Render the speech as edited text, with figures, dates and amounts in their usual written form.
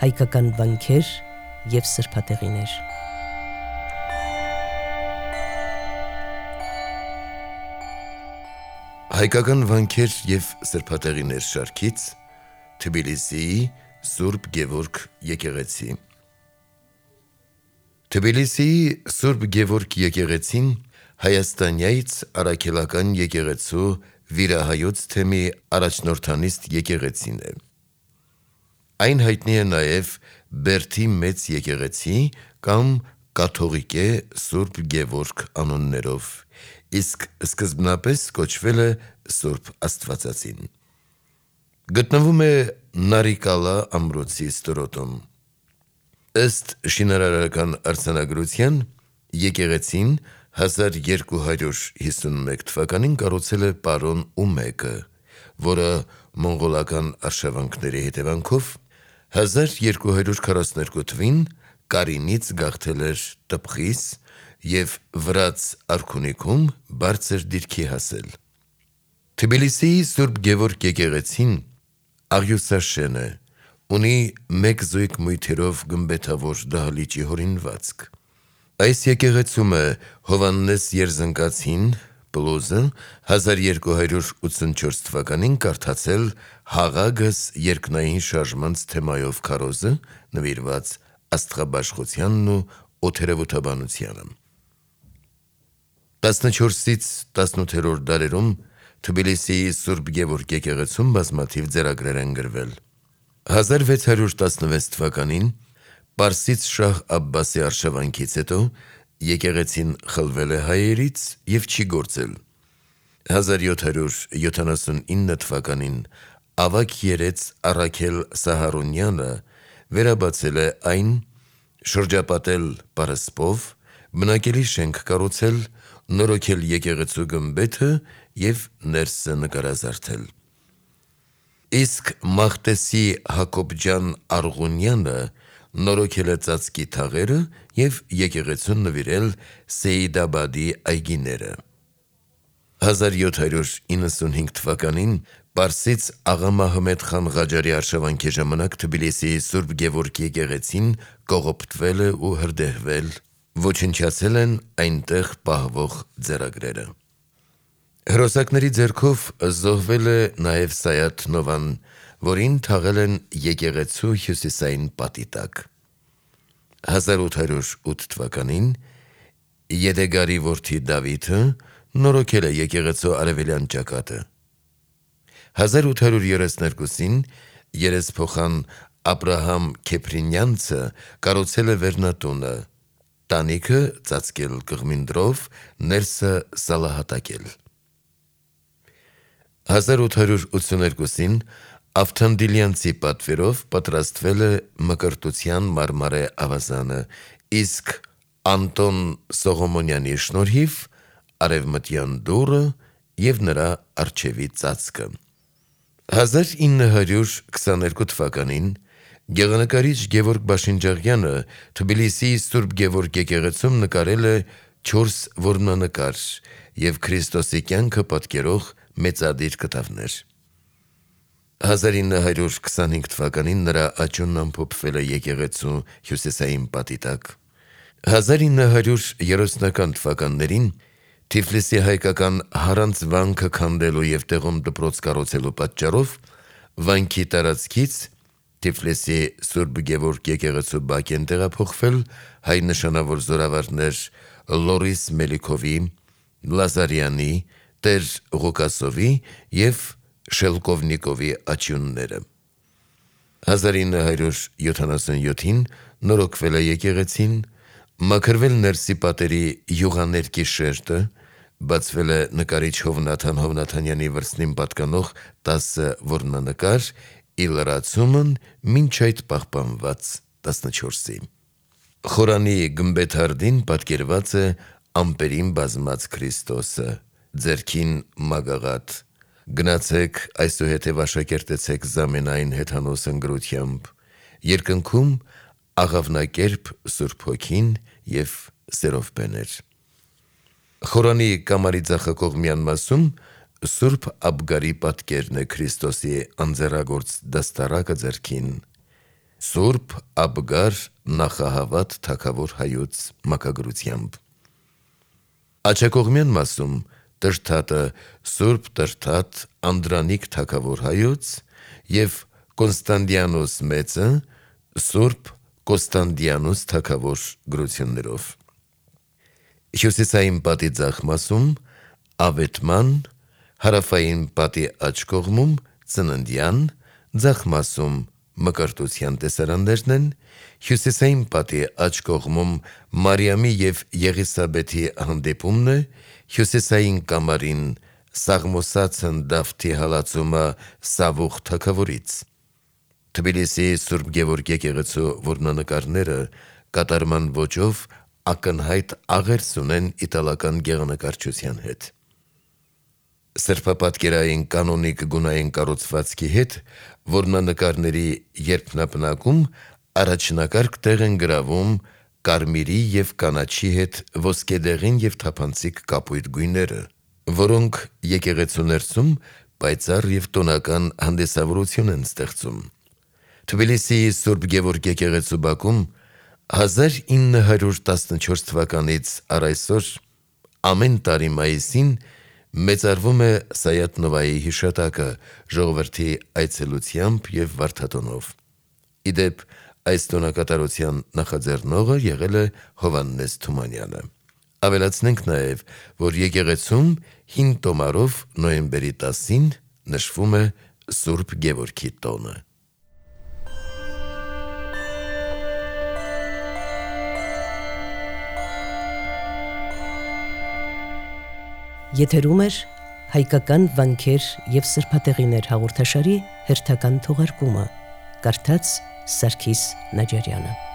հայկական վանքեր և սրբատեղիներ։ Հայկական վանքեր և սրբատեղիներ շարքից Թբիլիսիի Սուրբ Գևորգ եկեղեցի։ Թբիլիսիի Սուրբ Գևորգ եկեղեցին հայաստանյաց առաքելական եկեղեցու վիրահայոց թեմի առաջնորդանիստ եկեղեցին է։ Այն հայտնի է նաև Բերդի մեծ եկեղեցի կամ կաթողիկե Սուրբ Գևորգ անուններով, իսկ սկզբնապես կոչվել է Սուրբ Աստվածածին։ Գտնվում է Նարիկալա ամրոցի ստորոտում։ Ըստ շինարարական արձանագրության, եկեղեցին 1251 թվականին կառուցել է պարոն Ումեկը, որը մոնղոլական արշավանքների հետևանքով 1242 թվին Կարինից գաղթել էր Տպխիս և վրաց արքունիքում բարձր դիրքի հասել։ Թբիլիսիի Սուրբ Գևորգ եկեղեցին աղյուսաշեն է, ունի մեկ զույգ մույթերով գմբեթավոր դահլիճի հորինվածք։ Այս եկեղեցում է Հովհաննես Երզնկացին Պլուզը 1284 թվականին կարդացել «Հաղագս երկնային շարժմանց» թեմայով քարոզը, նվիրված աստղաբաշխությանն ու օդերևութաբանությանը։ 14-ից 18-րդ դարերում Թբիլիսիի Սուրբ Գևորգ եկեղեցում բազմաթիվ ձեռագրեր են գրվել։ 1616 թվականին Պարսից շահ Աբբասի արշավանքից հետո եկեղեցին խլվել է հայերից և չի գործել։ 1779 թվականին ավագ երեց Առաքել Սահարունյանը վերաբացել է այն, շրջապատել պարսպով, բնակելի շենք կառուցել, նորոգել եկեղեցու գմբեթը և ներսը նկարազարդել։ Իսկ Մաղտեսի Հակոբջան Արղունյանը նորոգել է ծածկի թաղերը և եկեղեցուն նվիրել Սեյիդաբադի այգիները։ 1795 թվականին Պարսից աղա Մահմեդ խան Ղաջարի արշավանքի ժամանակ Թբիլիսիի Սուրբ Գևորգ եկեղեցին կողոպտվել է ու հրդեհվել, ոչնչացել են այնտեղ պահվող ձեռագրերը։ Հրոսակների ձեռքով զոհվել է նաև Սայաթ Նովան, որին թաղել են եկեղեցու հյուսիսային պատի տակ։ 1808 թվականին Եդեգարի որդի Դավիթը նորոգել է եկեղեցու արևելյան ճակատը։ 1832-ին երեսփոխան Աբրահամ Քեփրինյանցը կառուցել է վերնատունը, տանիքը ծածկել կղմինդրով, ներսը սալահատակել։ 1882-ին Ավթանդիլյանցի պատվերով պատրաստվել է Մկրտության մարմարե ավազանը, իսկ Անտոն Սողոմոնյանի շնորհիվ արևմտյան դուռը և նրա առջևի ծածկը։ 1922 թվականին գեղանկարիչ Գևորգ Բաշինջաղյանը Թբիլիսիի Սուրբ Գևորգ եկեղեցում նկարել է 4 որմնանկար և Քրիստոսի կյանքը պատկերող մեծադիր կտավներ։ 1925 թվականին նրա աճյունն ամփոփվել է եկեղեցու հյուսիսային պատի տակ։ 1930-ական թվականներին Թիֆլիսի հայկական Հարանց վանքը քանդելու և տեղում դպրոց կառուցելու պատճառով վանքի տարածքից Թիֆլիսի Սուրբ Գևորգ եկեղեցու բակ են տեղափոխվել հայ նշանավոր զորավարներ Լորիս Մելիքովի, Լազարյանի, Տեր Ղուկասովի և Շելկովնիկովի աճյունները։ 1977-ին նորոգվել է եկեղեցին, մաքրվել ներսի պատերի յուղաներկի շերտը, բացվել է նկարիչ Հովնաթան Հովնաթանյանի վրձնին պատկանող 10 որմնանկար, ի լրացումն մինչ այդ պահպանված 14-ի։ Խորանի գմբեթարդին պատկերված է ամպերին բազմած Քրիստոսը, ձեռքին մագաղաթ։ Գնացեք այսուհետև աշակերտեցեք զամենայն հեթանոս ընկերությամբ, երկնքում աղավնակերպ Սուրբ Հոգին և սերով բեներ։ Խորանի կամարի ձախակողմյան մասում Սուրբ Աբգարի պատկերն է Քրիստոսի անձեռագործ դաստառակը ձեռքին։ Սուրբ Աբգար նախահավատ թագավոր հայոց մակագրությամբ։ Աչակողմյան մասում Տրթատը Սուրբ Տրթատ Անդրանիկ թագավոր հայոց և Կոնստանդիանոս մեծը Սուրբ Կոստանդիանոս թագավոր գրություններով։ Հյուսիսային պատի ձախ մասում Ավետման, հարավային պատի աջ կողմում Ծննդյան, ձախ մասում Մկրտության տեսարաններն են, հյուսիսային պատի աջ կողմում Մարիամի և Եղիսաբեթի հանդիպումն է, հյուսիսային կամարին Սաղմոսացն Դավթի հալածումը Սավուխ թագավորից։ Թբիլիսի Սուրբ Գևորգ եկեղեցու որմնանկարները կատարման ոճով ակնհայտ աղերս ունեն իտալական գեղանկարչության հետ։ Սրբապատկերային կանոնիկ գունային կառուցվածքի հետ որմնանկարների երբնապնակում առաջնակարգ տեղ են գրավում կարմիրի և կանաչի հետ ոսկեդեղին և թափանցիկ կապույտ գույները, որոնք եկեղեցու ներսում պայծառ և տոնական հանդիսավորություն են ստեղծում։ Թբիլիսի Սուրբ Գևորգ եկեղեցու բակում 1914 թվականից առ այսօր ամեն տարի մայիսին մեծարվում է Սայաթ Նովայի հիշատակը ժողովրդի այցելությամբ և վարդատոնով։ Ի դեպ, այս տոնակատարության նախաձեռնողը եղել է Հովհաննես Թումանյանը։ Ավելացնենք նաև, որ եկեղեցում հին տոմարով նոյեմբերի 10-ին նշվում է Սուրբ Գևորգի տոնը։ Եթերում էր հայկական վանքեր և սրբատեղիներ հաղորդաշարի հերթական թողարկումը, կարդաց Սարգիս Նաջարյանը։